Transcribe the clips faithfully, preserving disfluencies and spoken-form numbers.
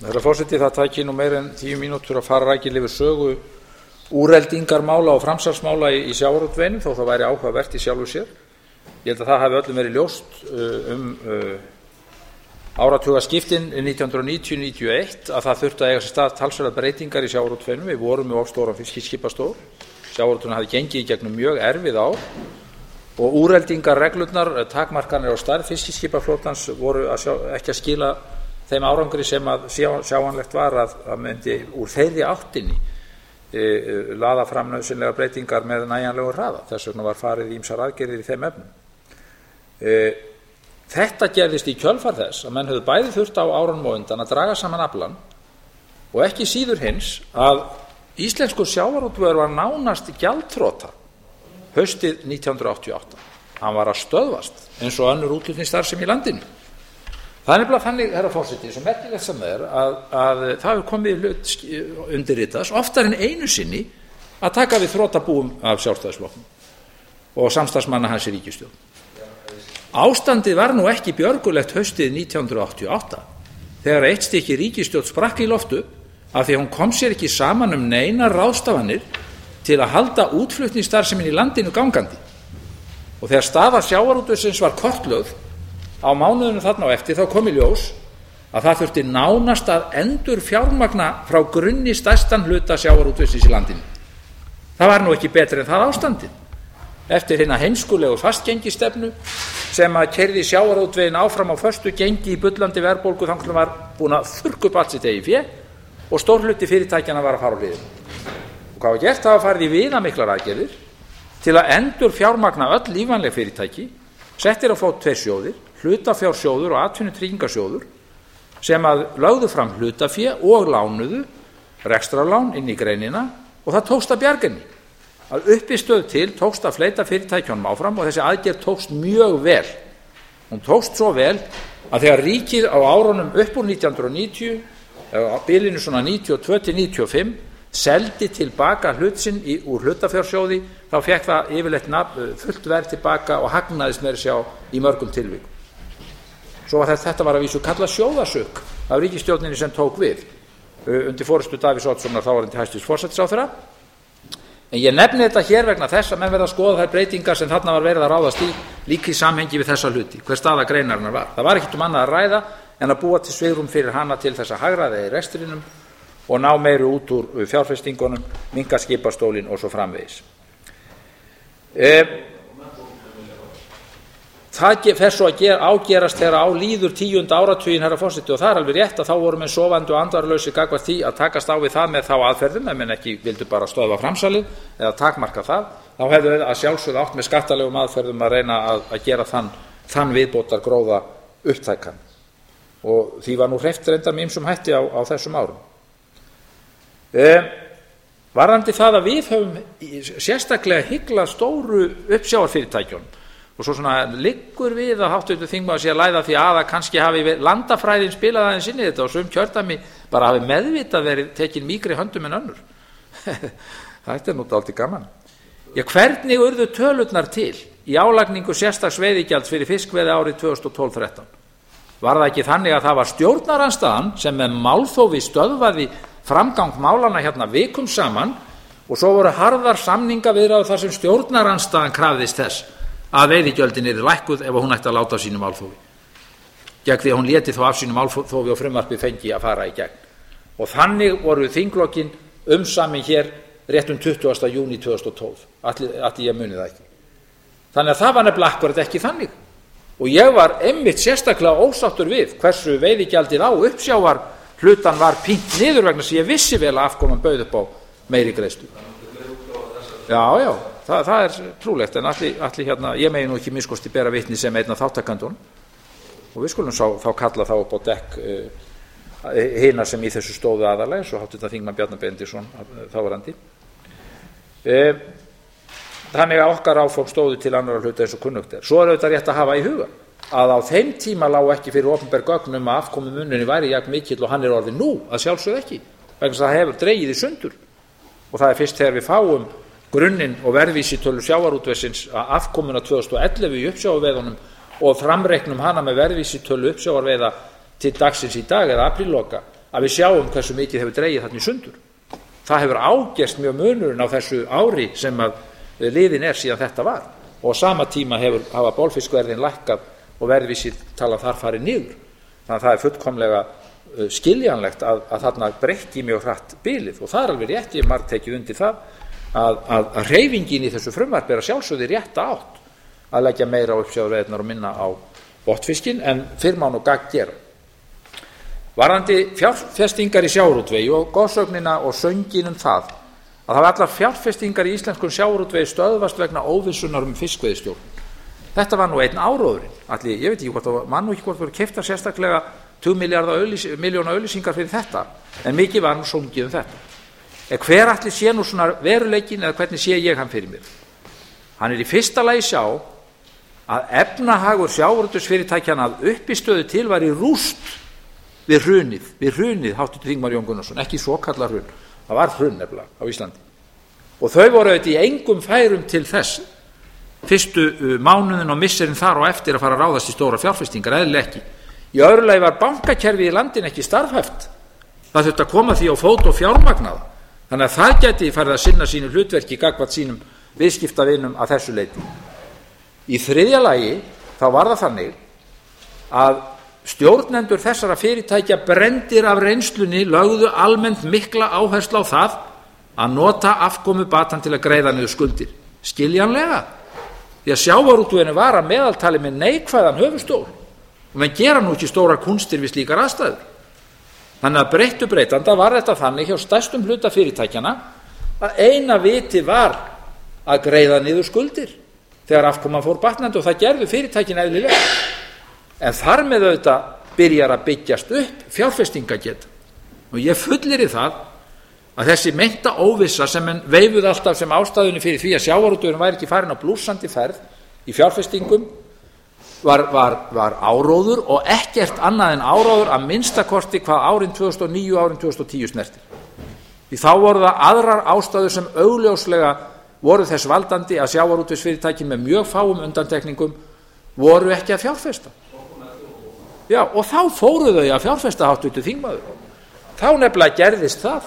Herra forseti, það tæki nú meira en tíu mínútur að fara rækilega yfir sögu úreldingarmála og framsalsmála í, í sjávarútveginum, þó það væri áhugavert í sjálfu sér. Ég held að það hafi öllum verið ljóst uh, um uh, áratugaskiptin nítján hundruð níutíu til níutíu og eitt að það þurfti að eiga sér stað talsverðar breytingar í sjávarútveginum. Við vorum með of stóran fiskiskipastól. Sjávarútvegurinn hafði gengið í gegnum mjög erfið ár og úreldingarreglurnar, takmarkanir á stærð fiskiskipaflotans voru að sjá, ekki að skila þeim árangri sem að sjá, sjáanlegt var að, að myndi úr þeirri áttinni e, laða fram nauðsynlegar breytingar með nægjanlegum hraða. Þess vegna var farið í ýmsar aðgerðir í þeim efnum. E, þetta gerðist í kjölfar þess að menn höfðu bæði þurft á árunum og undan að draga saman aflann og ekki síður hins að íslenskur sjávarútvegur var nánast gjaldþrota haustið nítján hundruð áttatíu og átta. Hann var að stöðvast eins og önnur útflutningsstarfsemi í landinu. Það er nefnilega þannig, herra forseti, svo merkilegt sem það er að, að það hefur komið hlut undirritaðs oftar en einu sinni að taka við þrotabúum af Sjálfstæðisflokknum og samstarfsmanna hans í ríkisstjórn. Ástandið var nú ekki björgulegt haustið nítján hundruð áttatíu og átta þegar eitt stykki ríkisstjórn sprakk í loftu af því að hún kom sér ekki saman um neinar ráðstafanir til að halda útflutningsstarfsemin í landinu gangandi. Og þegar staða sjávarútvegsins var kortlögð á mánuðunum þarna á eftir þá kom í ljós að það þurfti nánast að endurfjármagna frá grunni stærstan hluta sjávarútvegsins í landinu. Það var nú ekki betri en það ástandið. Eftir hina heimskulegu fastgengistefnu sem að keyrði sjávarútveginn áfram á föstu gengi í bullandi verðbólgu þangað til var búin að þurrka upp allt sitt eigið fé og stór hluti fyrirtækjanna var að fara á hliðina. Og hvað var gert? Það var farið í viðamiklar aðgerðir til að endurfjármagna öll lífvænleg fyrirtæki, settir á fót tveir sjóðir, hlutafjársjóður og atvinnutryggingarsjóður sem að lögðu fram hlutafé og lánuðu rekstrarlán inn í greinina og það tókst að bjarga henni. Að uppistöðu til tókst að fleyta fyrirtækjunum áfram og þessi aðgerð tókst mjög vel. Hún tókst svo vel að þegar ríkið á árunum upp úr nítján hundruð níutíu, á bilinu svona níutíu og tvö til níutíu og fimm, seldi tilbaka hlut sinn í, úr hlutafjársjóði, þá fekk það yfirleitt nafn, fullt verð tilbaka og hagnaðist meira sjá í mörgum tilvikum. Svo var þetta, þetta var að vísu kallað sjóðasök af ríkisstjórninni sem tók við undir forystu Davíðs Oddssonar þáverandi hæstvirts forsætisráðherra. En ég nefni þetta hér vegna þess að menn verða að skoða þær breytingar sem þarna var verið að ráðast í líka í samhengi við þessa hluti, hver staða greinarinnar var. Það var ekkert um annað að ræða en að búa til svigrúm fyrir hana til þess að hagræða í rekstrinum og ná meiru út úr fjárfestingunum, minnka skipastólinn og svo framvegis. E, það fer svo að gera, ágerast þegar á líður tíunda áratuginn, herra forseti, og það er alveg rétt að þá voru menn sofandi og andvarlausir gagnvart því að takast á við það með þá aðferðum, ef menn ekki vildu bara stöðva framsalið eða takmarka það, þá hefðu að sjálfsögðu átt með skattalegum aðferðum að reyna að, að gera þann, þann viðbótar gróða upptækan. Og því var nú hreyft reyndar með ýmsum hætti á, á þessum árum. E, varðandi það að við höfum sérstaklega hyglað stóru uppsjávarfyrirtækjunum og svo svona liggur við að háttvirtur þingmaður sé að læða því að að kannski hafi landafræðin spilað aðeins inn í þetta og sum kjördæmi bara hafi meðvitað verið tekin mýkri höndum en önnur. Þetta er nú dálítið gaman. Já, hvernig urðu tölurnar til í álagningu sérstaks veiðigjalds fyrir fiskveiði árið tvö þúsund og tólf til þrettán? Var það ekki þannig að það var stjórnarandstaðan sem með málþófi stöðvaði framgang málanna hérna vikum saman og svo voru harðar samningaviðræður þar sem stjórnarandstaðan krafðist þess að veiðigjöldin yrði lækkuð ef hún ætti að láta af sínu málþófi. Gegn því að hún léti þó af sínu málþófi og frumvarpið fengi að fara í gegn. Og þannig voru þinglokin umsamin hér rétt um tuttugasta júní tvö þúsund og tólf. Ætli ég muni það ekki. Þannig að það var nefnilega akkúrat ekki þannig. Og ég var einmitt sérstaklega ósáttur við hversu veiðigjaldið á uppsjávar hlutan var pínt niður vegna sem ég vissi vel að afkoman bauð upp á meiri greiðslu. Já, já, það, það er trúlegt, en allir, allir hérna, ég megi nú ekki miskosti bera vitni sem einn af þáttakandunum og við skulum sá, þá kalla þá upp á dekk uh, hina sem í þessu stóðu aðalega, svo háttvirtan þingmann Bjarna Benediktsson þáverandi. Uh, þannig að okkar áform stóðu til annarra hluta eins og kunnugt er. Svo er auðvitað rétt að hafa í huga að á þeim tíma lá ekki fyrir opinber gögn um að afkomumunurinn væri jafn mikill og hann er orðið nú, að sjálfsögðu ekki, vegna þess að það hefur dregið í sundur. Og það er fyrst þegar við fáum grunninn og verðvísitölu sjávarútvegsins að afkomuna tvö þúsund og ellefu í uppsjávarveiðunum og framreiknum hana með verðvísitölu uppsjávarveiða til dagsins í dag eða aprílloka, að við sjáum hversu mikið hefur dregið þarna í sundur. Það hefur ágerst mjög munurinn á þessu ári sem að liðin er síðan þetta var, og á sama tíma hefur hafa bolfiskverðin lækkað og verðvísitala þar farið niður. Þannig að það er fullkomlega skiljanlegt að, að þarna brekki mjög hratt bilið, og það er alveg rétt, ég hef margt tekið undir það að, að, að hreyfingin í þessu frumvarpi er að sjálfsögðu í rétta átt að leggja meira á uppsjávarveiðarnar og minna á botnfiskinn, en fyrr má nú gagn gera. Varðandi fjárfestingar í sjávarútvegi og goðsögnina og söngin um það að það var allar fjárfestingar í íslenskum sjávarútvegi stöðvast vegna óvissunar um fiskveiðistjórn. Þetta var nú einn áróðurinn. Allir, ég veit ekki hvort það mann og ekki hvort voru keyptar sérstaklega tugmilljarða miljóna auglýsingar fyrir þetta, en mikið var nú sungið um þetta. En hver allir sé nú svona veruleikinn, eða hvernig sé ég hann fyrir mér? Hann er í fyrsta lagi sjá að efnahagur sjávarútvegsfyrirtækjanna að uppistöðu til var í rúst við hrunið, við hrunið, háttvirtur þingmaður Jón Gunnarsson, ekki svokallar hrun, það var hrun nefnilega á Íslandi. Og þau voru auðvitað í engum færum til þess fyrstu mánuðin og misserin þar og eftir að fara að ráðast í stóra fjárfestingar, eðlilega ekki. Í öðru lagi var bankakerfið í landinu ekki starfhæft. Það þurfti að koma því á fót og fjármagnaða. Þannig að það gæti farið að sinna sínu hlutverki gagnvart sínum viðskiptavinum að þessu leyti. Í þriðja lagi þá var það þannig að stjórnendur þessara fyrirtækja brenndir af reynslunni lögðu almennt mikla áherslu á það að nota afkomubatan til að greiða niður skuldir. Skiljanlega, því að sjávarútveginu var að meðaltali með neikvæðan höfuðstól og menn gera nú ekki stórar kúnstir við slíkar aðstæður. Þannig að breyttu breytanda var þetta þannig hjá stærstum hluta fyrirtækjana að eina viti var að greiða niður skuldir þegar afkoman fór batnandi, og það gerðu fyrirtækin eðlilega. En þar með auðvitað byrjar að byggjast upp fjárfestingageta. Og ég fullyri það að þessi meinta óvissa sem menn veifuð alltaf sem ástæðunni fyrir því að sjávarútvegurinn væri ekki farin á blússandi ferð í fjárfestingum var, var, var áróður, og ekkert annað en áróður að minnsta kosti hvað árin tvö þúsund og níu og árin tvö þúsund og tíu snertir. Því þá voru það aðrar ástæður sem augljóslega voru þess valdandi að sjávarútvegsfyrirtæki með mjög fáum undantekningum voru ekki að fjárfesta. Já, og þá fóru þau að fjárfesta, háttvirtur þingmaður. Þá nefnilega gerðist það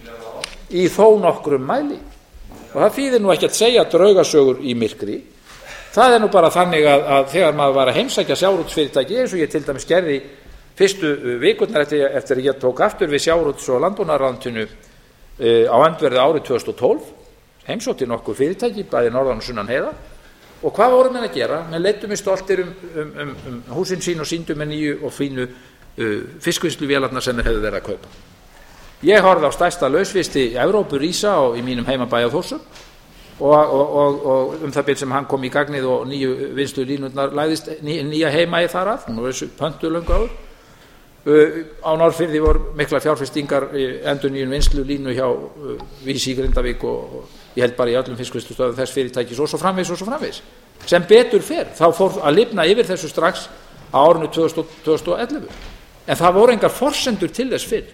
í þó nokkrum mæli. Og það þýðir nú ekki að segja draugasögur í myrkri. Það er nú bara þannig að, að þegar maður var að heimsækja sjávarútvegsfyrirtæki, eins og ég til dæmis gerði fyrstu vikurnar eftir, eftir að ég tók aftur við sjávarútvegs- og landbúnaðarráðuneytinu uh, á öndverði árið tvö þúsund og tólf, heimsótti nokkur fyrirtæki, bæði norðan og sunnan heiða. Og hvað voru menn að gera? Menn leiddu mig stoltir um, um, um, um húsin sín og sýndu með nýju og fínu uh, fiskvinnsluvélarnar sem þeir hefðu verið að kaupa. Ég horfði á stærsta lausvisti í Evrópu rísa og í mínum heimabæ á Þórsum, og, og, og, og um það bil sem hann kom í gagnið og nýju vinnslulínurnar lagðist ný, nýja heimæi þar að, nú er þessu pöntu löngu áður. Uh, á Norðfirði voru mikla fjárfestingar endurnýjun vinnslulínu hjá uh, Vísi í Grindavík og, og ég held bara í öllum fiskvinnslustöðvum þess fyrirtækis og svo framvegis og svo framvegis. Sem betur fer, þá fór að lifna yfir þessu strax á árinu tvö þúsund og ellefu. En það voru engar forsendur til þess fyrr.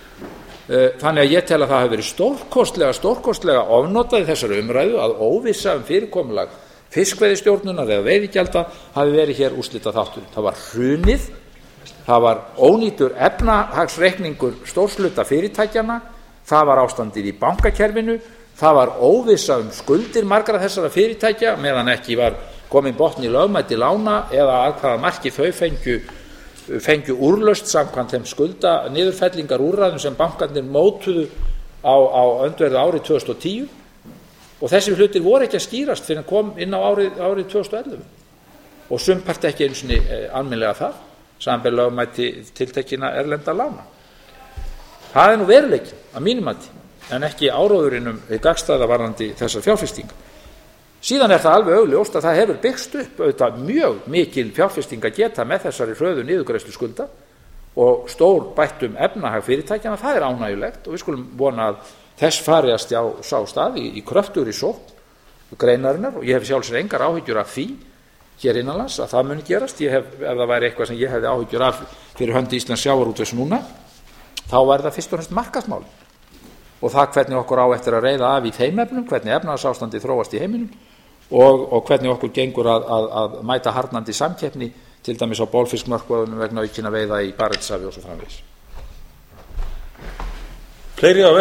Þannig að ég tel að það hafi verið stórkostlega, stórkostlega ofnotað í þessari umræðu að óvissa um fyrirkomulag fiskveiðistjórnunar eða veiðigjalda hafi verið hér úrslitað þáttur. Það var hrunið, það var ónýtur efnahagsreikningur stórsluta fyrirtækjanna, það var ástandið í bankakerfinu, það var óvissa um skuldir margra þessara fyrirtækja meðan ekki var komin botn í lögmæti lána eða að hvaða marki þau fengju, fengju úrlaust samkvæmt þeim skulda niðurfellingar úrræðum sem bankarnir mótuðu á, á öndverðu árið tvö þúsund og tíu, og þessi hlutir voru ekki að skýrast fyrir að kom inn á árið, árið tvö þúsund og ellefu og sumpart ekki einu sinni almennilega það, samanber lögmæti tiltekinna erlenda lána. Það er nú veruleikinn að mínum mati, en ekki áróðurinn um gagnstæða varðandi þessar fjárfestingar. Síðan er það alveg augljóst að það hefur byggst upp auðvitað mjög mikil fjárfestinga geta með þessari hröðu niðurgreiðslu skulda og stór bættum efnahag fyrirtækjana. Það er ánægjulegt og við skulum vona að þess fari að stjá sá stað í, í kröftugri sókn greinarinnar, og ég hef sjálfsög engar áhyggjur af því hér innanlands að það muni gerast. Ég hef, ef það væri eitthvað sem ég hefði áhyggjur af fyrir hönd Íslands sjávarútvegs núna, þá væri það fyrst og fremst markaðsmál og það hvernig okkur á eftir að reiða af í þeim efnum, hvernig efnahagsástandið þróast í heiminum og, og hvernig okkur gengur að, að, að mæta harðnandi samkeppni, til dæmis á bolfiskmörkuðunum vegna aukinna veiða í Barentshafi og svo framvegis. fleiri á